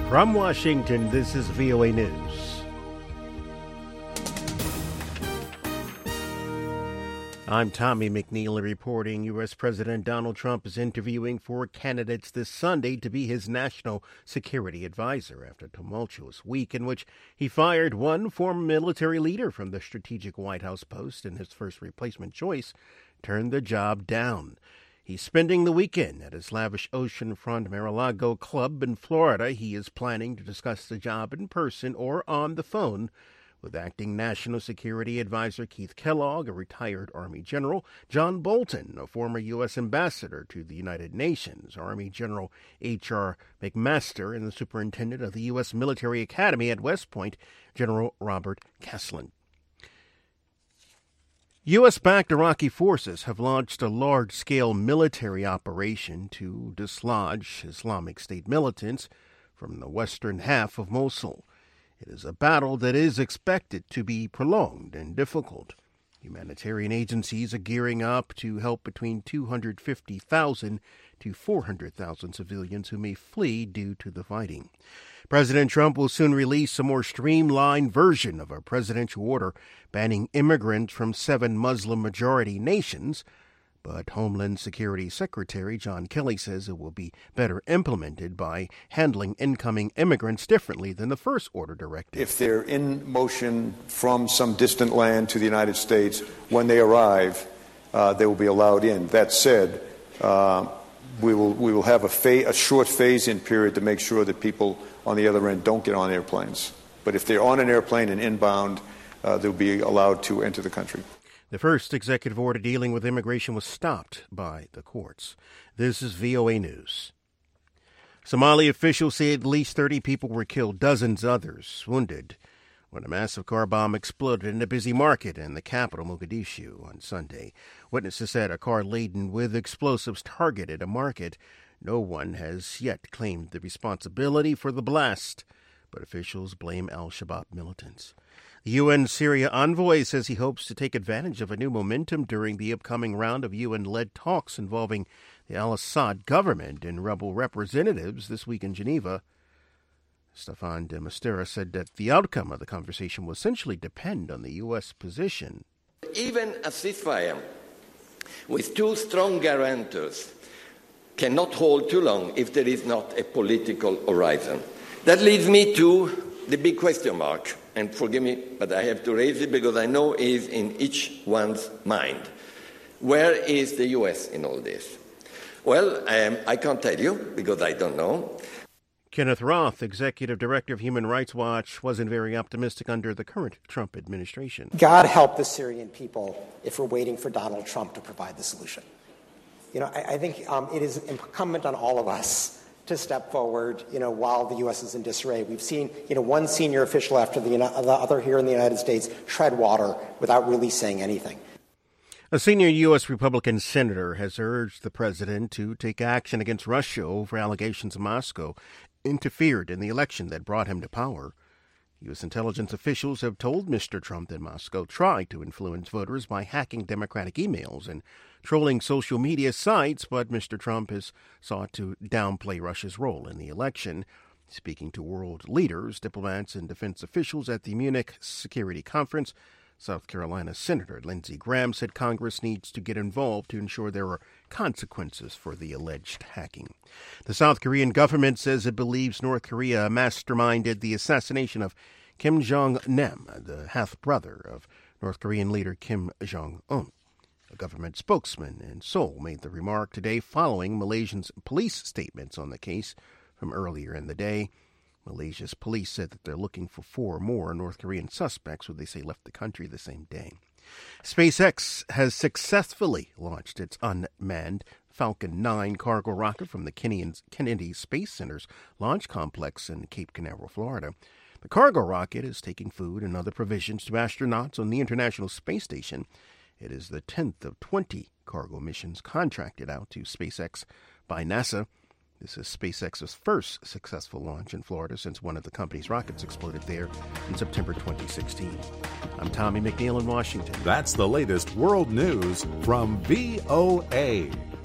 From Washington, this is VOA News. I'm Tommy McNeil reporting U.S. President Donald Trump is interviewing 4 candidates this Sunday to be his national security advisor after a tumultuous week in which he fired one former military leader from the strategic White House post and his first replacement choice turned the job down. He's spending the weekend at his lavish oceanfront Mar-a-Lago club in Florida. He is planning to discuss the job in person or on the phone with acting National Security Advisor Keith Kellogg, a retired Army general, John Bolton, a former U.S. ambassador to the United Nations, Army General H.R. McMaster, and the superintendent of the U.S. Military Academy at West Point, General Robert Caslen. U.S.-backed Iraqi forces have launched a large-scale military operation to dislodge Islamic State militants from the western half of Mosul. It is a battle that is expected to be prolonged and difficult. Humanitarian agencies are gearing up to help between 250,000 to 400,000 civilians who may flee due to the fighting. President Trump will soon release a more streamlined version of a presidential order banning immigrants from 7 Muslim-majority nations, but Homeland Security Secretary John Kelly says it will be better implemented by handling incoming immigrants differently than the first order directive. If they're in motion from some distant land to the United States, when they arrive, they will be allowed in. That said, we will have a short phase-in period to make sure that people on the other end don't get on airplanes. But if they're on an airplane and inbound, they'll be allowed to enter the country. The first executive order dealing with immigration was stopped by the courts. This is VOA News. Somali officials say at least 30 people were killed, dozens others wounded, when a massive car bomb exploded in a busy market in the capital, Mogadishu, on Sunday. Witnesses said a car laden with explosives targeted a market. No one has yet claimed the responsibility for the blast, but officials blame al-Shabaab militants. The UN Syria envoy says he hopes to take advantage of a new momentum during the upcoming round of UN-led talks involving the al-Assad government and rebel representatives this week in Geneva. Staffan de Mistura said that the outcome of the conversation will essentially depend on the U.S. position. Even a ceasefire with 2 strong guarantors cannot hold too long if there is not a political horizon. That leads me to the big question mark, and forgive me, but I have to raise it because I know it is in each one's mind. Where is the U.S. in all this? Well, I can't tell you because I don't know. Kenneth Roth, Executive Director of Human Rights Watch, wasn't very optimistic under the current Trump administration. God help the Syrian people if we're waiting for Donald Trump to provide the solution. I think it is incumbent on all of us to step forward, while the U.S. is in disarray. We've seen, one senior official after the other here in the United States tread water without really saying anything. A senior U.S. Republican senator has urged the president to take action against Russia over allegations Moscow interfered in the election that brought him to power. U.S. intelligence officials have told Mr. Trump that Moscow tried to influence voters by hacking Democratic emails and trolling social media sites, but Mr. Trump has sought to downplay Russia's role in the election. Speaking to world leaders, diplomats, and defense officials at the Munich Security Conference, South Carolina Senator Lindsey Graham said Congress needs to get involved to ensure there are consequences for the alleged hacking. The South Korean government says it believes North Korea masterminded the assassination of Kim Jong-nam, the half-brother of North Korean leader Kim Jong-un. A government spokesman in Seoul made the remark today following Malaysia's police statements on the case from earlier in the day. Malaysia's police said that they're looking for 4 more North Korean suspects who they say left the country the same day. SpaceX has successfully launched its unmanned Falcon 9 cargo rocket from the Kennedy Space Center's launch complex in Cape Canaveral, Florida. The cargo rocket is taking food and other provisions to astronauts on the International Space Station. It is the 10th of 20 cargo missions contracted out to SpaceX by NASA. This is SpaceX's first successful launch in Florida since one of the company's rockets exploded there in September 2016. I'm Tommy McNeil in Washington. That's the latest world news from VOA.